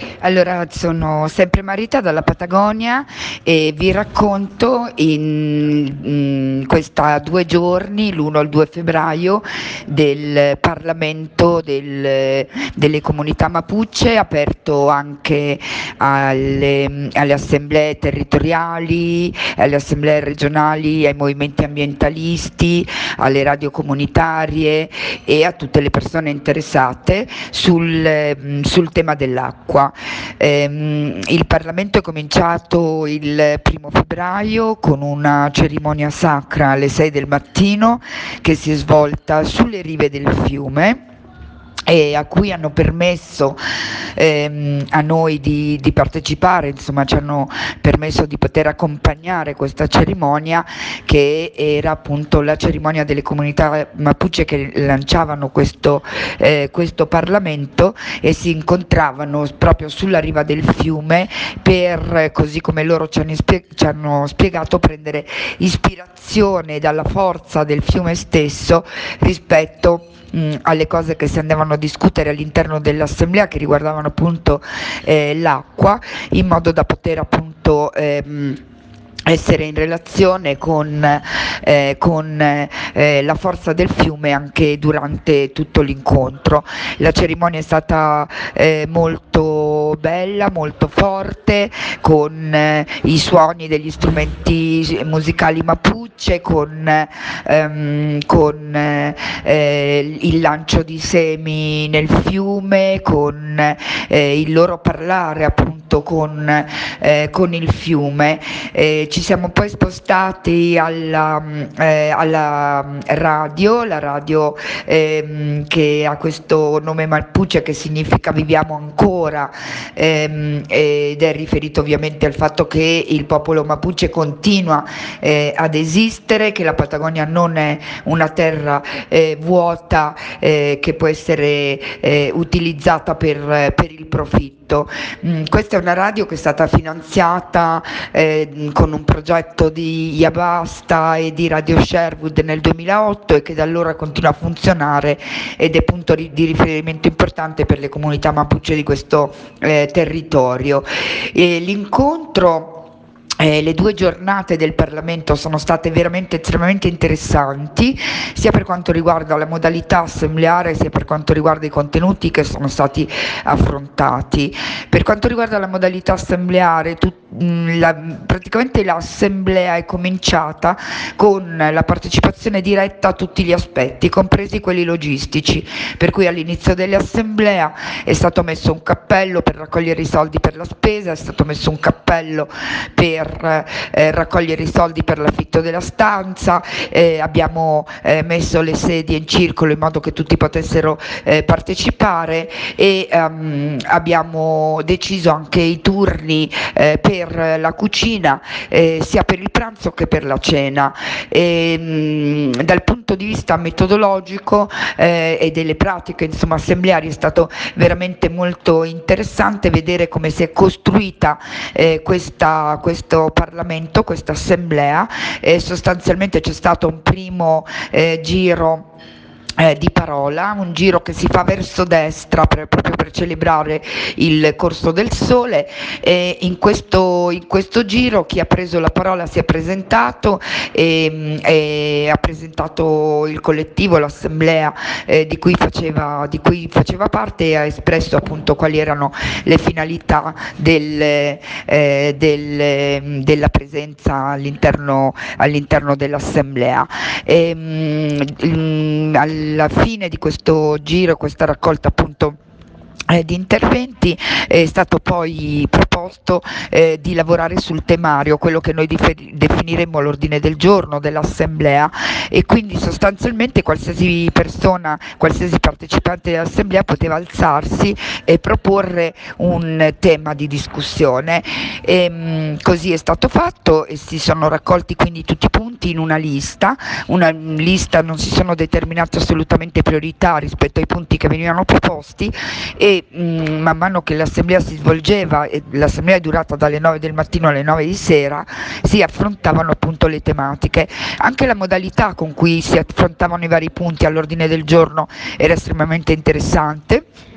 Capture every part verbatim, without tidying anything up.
Allora, sono sempre Marita dalla Patagonia e vi racconto in, in questa due giorni, l'uno al due febbraio, del Parlamento del- delle comunità Mapuche, aperto anche alle, alle assemblee territoriali, alle assemblee regionali, ai movimenti ambientalisti, alle radio comunitarie e a tutte le persone interessate sul, sul tema dell'acqua. Ehm, il Parlamento è cominciato il primo febbraio con una cerimonia sacra alle sei del mattino che si è svolta sulle rive del fiume e a cui hanno permesso ehm, a noi di, di partecipare, insomma ci hanno permesso di poter accompagnare questa cerimonia, che era appunto la cerimonia delle comunità Mapuche che lanciavano questo, eh, questo Parlamento e si incontravano proprio sulla riva del fiume per, così come loro ci hanno, spie- ci hanno spiegato, prendere ispirazione dalla forza del fiume stesso rispetto mh, alle cose che si andavano a discutere all'interno dell'assemblea, che riguardavano appunto eh, l'acqua, in modo da poter appunto ehm, essere in relazione con, eh, con eh, la forza del fiume anche durante tutto l'incontro. La cerimonia è stata eh, molto bella, molto forte, con eh, i suoni degli strumenti musicali Mapuche, con, ehm, con eh, il lancio di semi nel fiume, con eh, il loro parlare appunto con, eh, con il fiume. Eh, ci siamo poi spostati alla, eh, alla radio, la radio ehm, che ha questo nome Mapuche che significa viviamo ancora, ehm, ed è riferito ovviamente al fatto che il popolo Mapuche continua eh, ad esistere, che la Patagonia non è una terra eh, vuota eh, che può essere eh, utilizzata per, per il profitto. Mm, questa è una radio che è stata finanziata eh, con un progetto di Yabasta e di Radio Sherwood nel duemilaotto e che da allora continua a funzionare ed è punto di riferimento importante per le comunità Mapuche di questo eh, territorio. E l'incontro Eh, le due giornate del Parlamento sono state veramente estremamente interessanti, sia per quanto riguarda la modalità assembleare, sia per quanto riguarda i contenuti che sono stati affrontati. Per quanto riguarda la modalità assembleare, tu, mh, la, praticamente l'assemblea è cominciata con la partecipazione diretta a tutti gli aspetti, compresi quelli logistici, per cui all'inizio dell'assemblea è stato messo un cappello per raccogliere i soldi per la spesa, è stato messo un cappello per eh, raccogliere i soldi per l'affitto della stanza, eh, abbiamo eh, messo le sedie in circolo in modo che tutti potessero eh, partecipare e um, abbiamo deciso anche i turni eh, per la cucina, eh, sia per il pranzo che per la cena. E, mh, dal punto di vista metodologico eh, e delle pratiche insomma assembleari è stato veramente molto interessante vedere come si è costruita eh, questa, questo Parlamento, questa assemblea. Eh, sostanzialmente c'è stato un primo eh, giro Eh, di parola, un giro che si fa verso destra per, proprio per celebrare il corso del sole, e in questo, in questo giro chi ha preso la parola si è presentato e, e ha presentato il collettivo, l'assemblea eh, di, cui faceva, di cui faceva parte, e ha espresso appunto quali erano le finalità del, eh, del, della presenza all'interno, all'interno dell'assemblea. E, mh, alla fine di questo giro, questa raccolta appunto eh, di interventi, è stato poi proposto eh, di lavorare sul temario, quello che noi difer- definiremmo l'ordine del giorno dell'assemblea, e quindi sostanzialmente qualsiasi persona, qualsiasi partecipante dell'assemblea poteva alzarsi e proporre un tema di discussione. E, mh, così è stato fatto e si sono raccolti quindi tutti i punti in una lista, una lista, non si sono determinate assolutamente priorità rispetto ai punti che venivano proposti, e mh, man mano che l'assemblea si svolgeva, e l'assemblea è durata dalle nove del mattino alle nove di sera, si affrontavano appunto le tematiche. Anche la modalità con cui si affrontavano i vari punti all'ordine del giorno era estremamente interessante.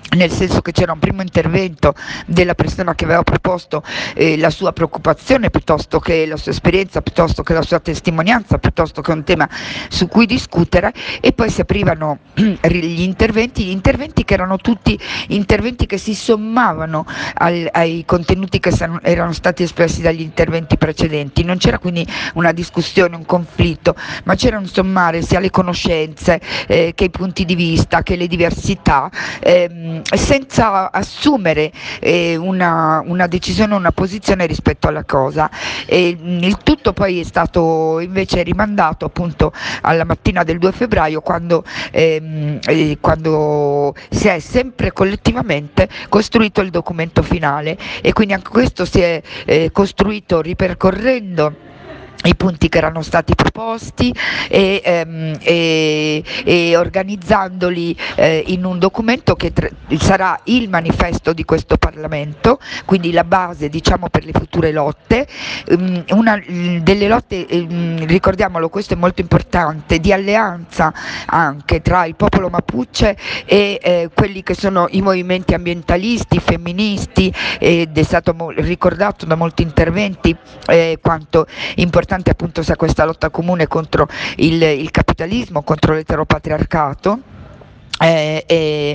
nel senso che c'era un primo intervento della persona che aveva proposto eh, la sua preoccupazione piuttosto che la sua esperienza, piuttosto che la sua testimonianza, piuttosto che un tema su cui discutere, e poi si aprivano gli interventi, gli interventi che erano tutti interventi che si sommavano al, ai contenuti che san, erano stati espressi dagli interventi precedenti. Non c'era quindi una discussione, un conflitto, ma c'era un sommare sia le conoscenze eh, che i punti di vista, che le diversità, ehm, senza assumere eh, una, una decisione, una posizione rispetto alla cosa. E il tutto poi è stato invece rimandato appunto alla mattina del due febbraio, quando, ehm, eh, quando si è sempre collettivamente costruito il documento finale, e quindi anche questo si è eh, costruito ripercorrendo i punti che erano stati proposti e, ehm, e, e organizzandoli eh, in un documento che tra- sarà il manifesto di questo Parlamento, quindi la base, diciamo, per le future lotte. Um, una delle lotte, um, ricordiamolo, questo è molto importante, di alleanza anche tra il popolo Mapuche e eh, quelli che sono i movimenti ambientalisti, femministi, ed è stato mo- ricordato da molti interventi eh, quanto importante appunto sia questa lotta comune contro il, il capitalismo, contro l'eteropatriarcato. Eh, e,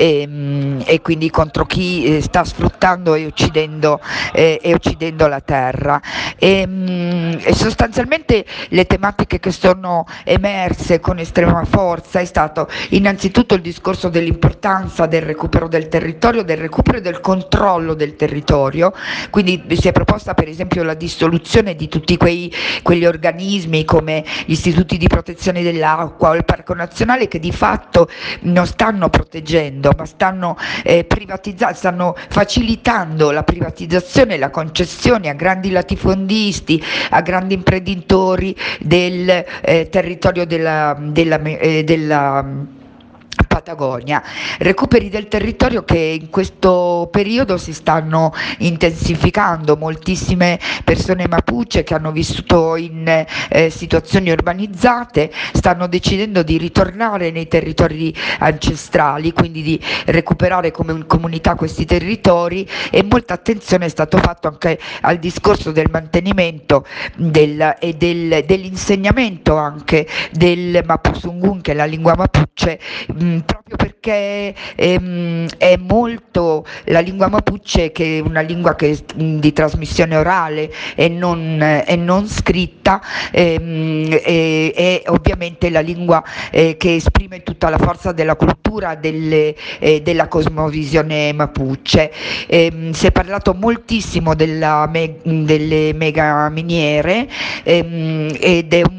e, e quindi contro chi eh, sta sfruttando e uccidendo, eh, e uccidendo la terra. E, mh, e sostanzialmente le tematiche che sono emerse con estrema forza è stato innanzitutto il discorso dell'importanza del recupero del territorio, del recupero e del controllo del territorio. Quindi si è proposta per esempio la dissoluzione di tutti quei, quegli organismi come gli istituti di protezione dell'acqua o il Parco Nazionale, che di fatto non stanno proteggendo, ma stanno eh, privatizzando, stanno facilitando la privatizzazione e la concessione a grandi latifondisti, a grandi imprenditori del eh, territorio della, della, eh, della Patagonia. Recuperi del territorio che in questo periodo si stanno intensificando. Moltissime persone Mapuche che hanno vissuto in eh, situazioni urbanizzate stanno decidendo di ritornare nei territori ancestrali, quindi di recuperare come comunità questi territori, e molta attenzione è stato fatto anche al discorso del mantenimento del, e del, dell'insegnamento anche del Mapusungun, che è la lingua Mapuche, mh, proprio perché ehm, è molto la lingua Mapuche, che è una lingua che è di trasmissione orale e non, e non scritta, ehm, e, e ovviamente la lingua eh, che esprime tutta la forza della cultura, delle, eh, della cosmovisione Mapuche. Ehm, si è parlato moltissimo della me, delle mega miniere, ehm, ed è un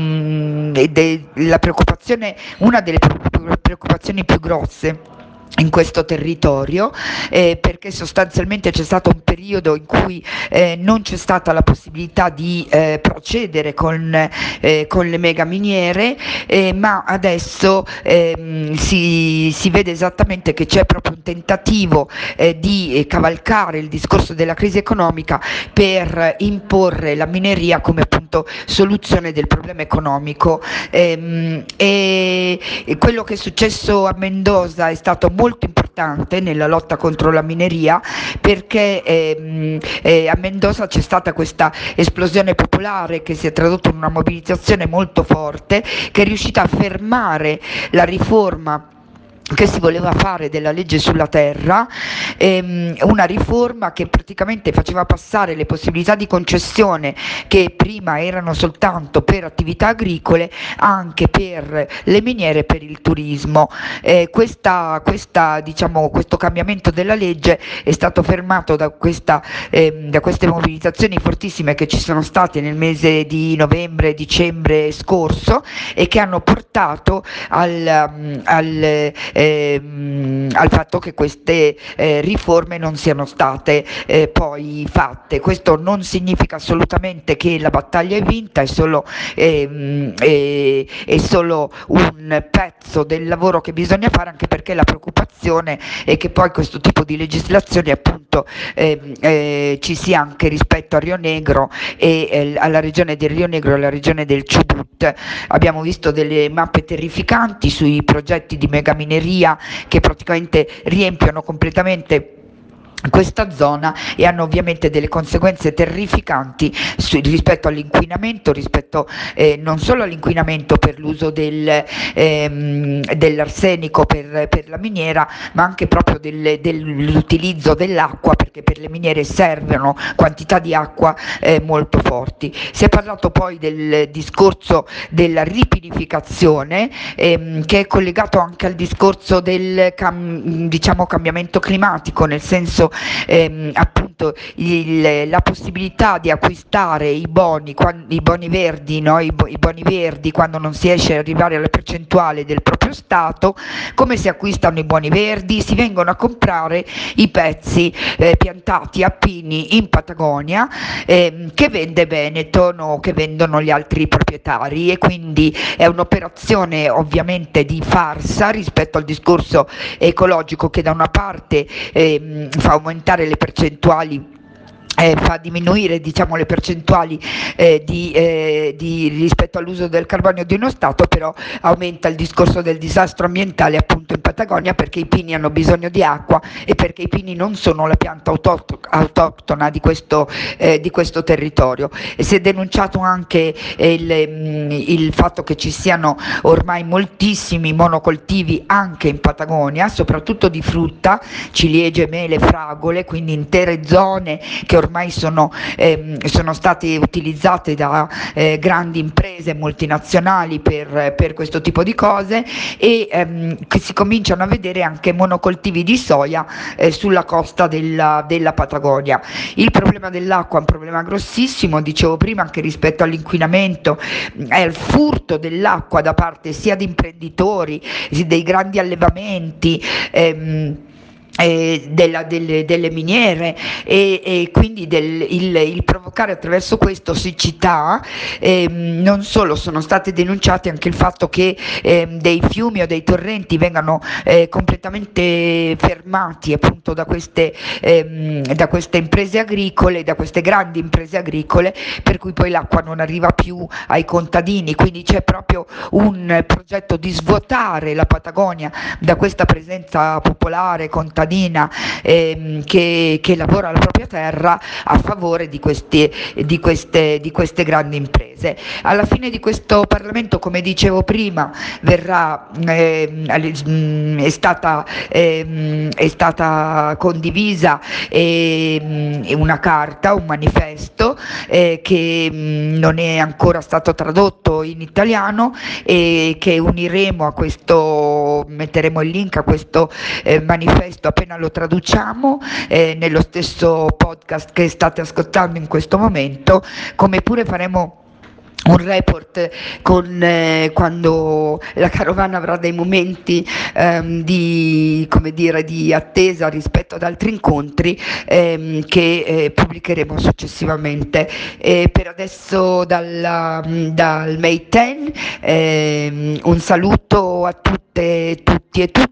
ed è la preoccupazione, una delle preoccupazioni più grosse in questo territorio, eh, perché sostanzialmente c'è stato un periodo in cui eh, non c'è stata la possibilità di eh, procedere con, eh, con le mega miniere, eh, ma adesso ehm, si, si vede esattamente che c'è proprio un tentativo eh, di eh, cavalcare il discorso della crisi economica per imporre la mineria come appunto soluzione del problema economico. Ehm, e, e quello che è successo a Mendoza è stato molto importante nella lotta contro la mineria, perché ehm, eh, a Mendoza c'è stata questa esplosione popolare che si è tradotta in una mobilitazione molto forte, che è riuscita a fermare la riforma che si voleva fare della legge sulla terra, ehm, una riforma che praticamente faceva passare le possibilità di concessione, che prima erano soltanto per attività agricole, anche per le miniere e per il turismo. Eh, questa, questa, diciamo, questo cambiamento della legge è stato fermato da, questa, ehm, da queste mobilitazioni fortissime che ci sono state nel mese di novembre, dicembre scorso, e che hanno portato al, al Ehm, al fatto che queste eh, riforme non siano state eh, poi fatte. Questo non significa assolutamente che la battaglia è vinta, è solo, ehm, è, è solo un pezzo del lavoro che bisogna fare, anche perché la preoccupazione è che poi questo tipo di legislazione appunto appunto eh, eh, ci sia anche rispetto a Rio Negro e eh, alla regione del Rio Negro e alla regione del Chubut. Abbiamo visto delle mappe terrificanti sui progetti di megamineria che praticamente riempiono completamente questa zona e hanno ovviamente delle conseguenze terrificanti su, rispetto all'inquinamento, rispetto eh, non solo all'inquinamento per l'uso del, ehm, dell'arsenico per, per la miniera, ma anche proprio del, dell'utilizzo dell'acqua, perché per le miniere servono quantità di acqua eh, molto forti. Si è parlato poi del discorso della ripinificazione ehm, che è collegato anche al discorso del cam, diciamo, cambiamento climatico, nel senso Ehm, appunto il, la possibilità di acquistare i boni, quando, i boni verdi, no? I, i boni verdi quando non si riesce ad arrivare alla percentuale del proprio Stato. Come si acquistano i boni verdi? Si vengono a comprare i pezzi eh, piantati a pini in Patagonia ehm, che vende Benetton o che vendono gli altri proprietari, e quindi è un'operazione ovviamente di farsa rispetto al discorso ecologico, che da una parte ehm, fa aumentare le percentuali, Eh, fa diminuire, diciamo, le percentuali eh, di, eh, di, rispetto all'uso del carbonio di uno Stato, però aumenta il discorso del disastro ambientale appunto in Patagonia, perché i pini hanno bisogno di acqua e perché i pini non sono la pianta autoctona di questo, eh, di questo territorio. E si è denunciato anche eh, il, il fatto che ci siano ormai moltissimi monocoltivi anche in Patagonia, soprattutto di frutta, ciliegie, mele, fragole, quindi intere zone che ormai sono, ehm, sono state utilizzate da eh, grandi imprese multinazionali per, per questo tipo di cose, e ehm, che si cominciano a vedere anche monocoltivi di soia eh, sulla costa della, della Patagonia. Il problema dell'acqua è un problema grossissimo, dicevo prima, anche rispetto all'inquinamento, è il furto dell'acqua da parte sia di imprenditori, dei grandi allevamenti, ehm, Eh, della, delle, delle miniere, e, e quindi del, il, il provocare attraverso questo siccità. Eh, non solo, sono state denunciate anche il fatto che eh, dei fiumi o dei torrenti vengano eh, completamente fermati appunto da queste, ehm, da queste imprese agricole, da queste grandi imprese agricole, per cui poi l'acqua non arriva più ai contadini, quindi c'è proprio un progetto di svuotare la Patagonia da questa presenza popolare contadina ehm, che, che lavora la propria terra a favore di, questi, di, queste, di queste grandi imprese. Alla fine di questo Parlamento, come dicevo prima, verrà, eh, è, stata, eh, è stata condivisa eh, una carta, un manifesto eh, che mh, non è ancora stato tradotto in italiano, e che uniremo a questo, metteremo il link a questo eh, manifesto appena lo traduciamo eh, nello stesso podcast che state ascoltando in questo momento, come pure faremo un report con, eh, quando la carovana avrà dei momenti ehm, di, come dire, di attesa rispetto ad altri incontri ehm, che eh, pubblicheremo successivamente. E per adesso dalla, dal May dieci ehm, un saluto a tutte, tutti e tutti,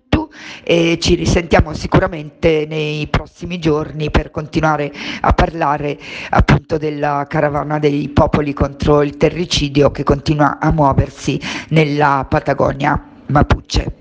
e ci risentiamo sicuramente nei prossimi giorni per continuare a parlare appunto della caravana dei popoli contro il terricidio che continua a muoversi nella Patagonia Mapuche.